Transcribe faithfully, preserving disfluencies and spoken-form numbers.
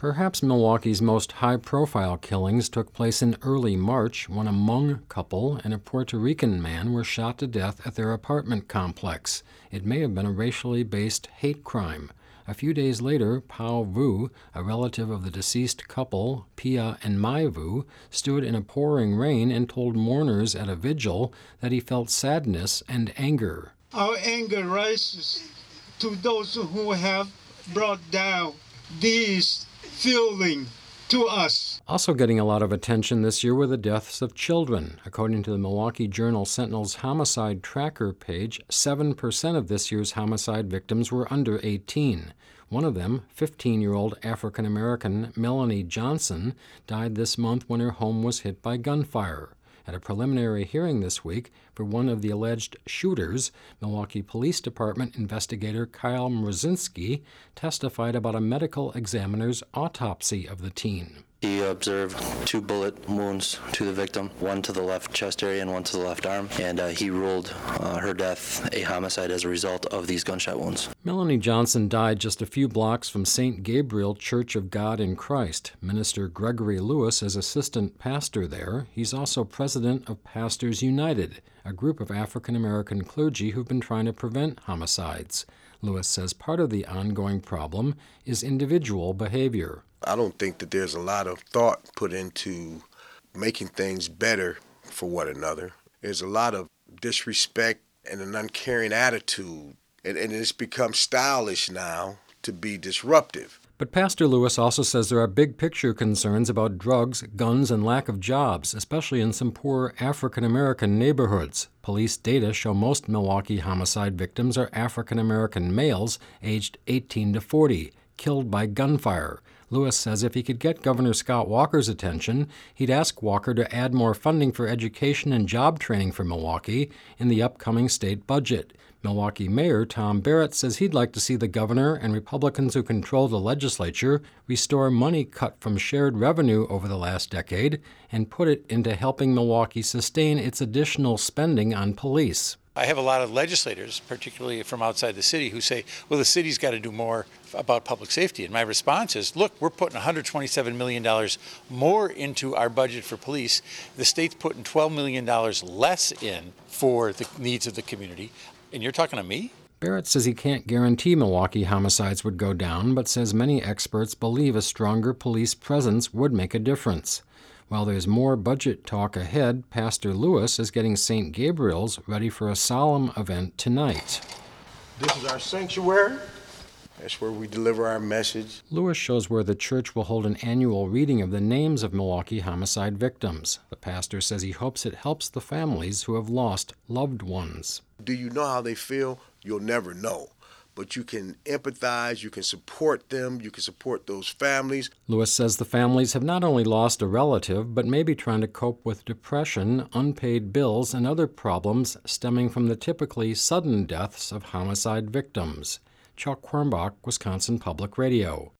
Perhaps Milwaukee's most high-profile killings took place in early March when a Hmong couple and a Puerto Rican man were shot to death at their apartment complex. It may have been a racially based hate crime. A few days later, Pao Vu, a relative of the deceased couple, Pia and Mai Vu, stood in a pouring rain and told mourners at a vigil that he felt sadness and anger. Our anger rises to those who have brought down these feelings to us. Also getting a lot of attention this year were the deaths of children. According to the Milwaukee Journal-Sentinel's homicide tracker page, seven percent of this year's homicide victims were under eighteen. One of them, fifteen-year-old African-American Melanie Johnson, died this month when her home was hit by gunfire. At a preliminary hearing this week for one of the alleged shooters, Milwaukee Police Department investigator Kyle Mrozinski testified about a medical examiner's autopsy of the teen. He observed two bullet wounds to the victim, one to the left chest area and one to the left arm, and uh, he ruled uh, her death a homicide as a result of these gunshot wounds. Melanie Johnson died just a few blocks from Saint Gabriel Church of God in Christ. Minister Gregory Lewis is assistant pastor there. He's also president of Pastors United, a group of African-American clergy who've been trying to prevent homicides. Lewis says part of the ongoing problem is individual behavior. I don't think that there's a lot of thought put into making things better for one another. There's a lot of disrespect and an uncaring attitude, and, and it's become stylish now to be disruptive. But Pastor Lewis also says there are big-picture concerns about drugs, guns, and lack of jobs, especially in some poor African-American neighborhoods. Police data show most Milwaukee homicide victims are African-American males aged eighteen to forty, killed by gunfire. Lewis says if he could get Governor Scott Walker's attention, he'd ask Walker to add more funding for education and job training for Milwaukee in the upcoming state budget. Milwaukee Mayor Tom Barrett says he'd like to see the governor and Republicans who control the legislature restore money cut from shared revenue over the last decade and put it into helping Milwaukee sustain its additional spending on police. I have a lot of legislators, particularly from outside the city, who say, well, the city's got to do more about public safety. And my response is, look, we're putting one hundred twenty-seven million dollars more into our budget for police. The state's putting twelve million dollars less in for the needs of the community. And you're talking to me? Barrett says he can't guarantee Milwaukee homicides would go down, but says many experts believe a stronger police presence would make a difference. While there's more budget talk ahead, Pastor Lewis is getting Saint Gabriel's ready for a solemn event tonight. This is our sanctuary. That's where we deliver our message. Lewis shows where the church will hold an annual reading of the names of Milwaukee homicide victims. The pastor says he hopes it helps the families who have lost loved ones. Do you know how they feel? You'll never know. But you can empathize, you can support them, you can support those families. Lewis says the families have not only lost a relative, but may be trying to cope with depression, unpaid bills, and other problems stemming from the typically sudden deaths of homicide victims. Chuck Quirmbach, Wisconsin Public Radio.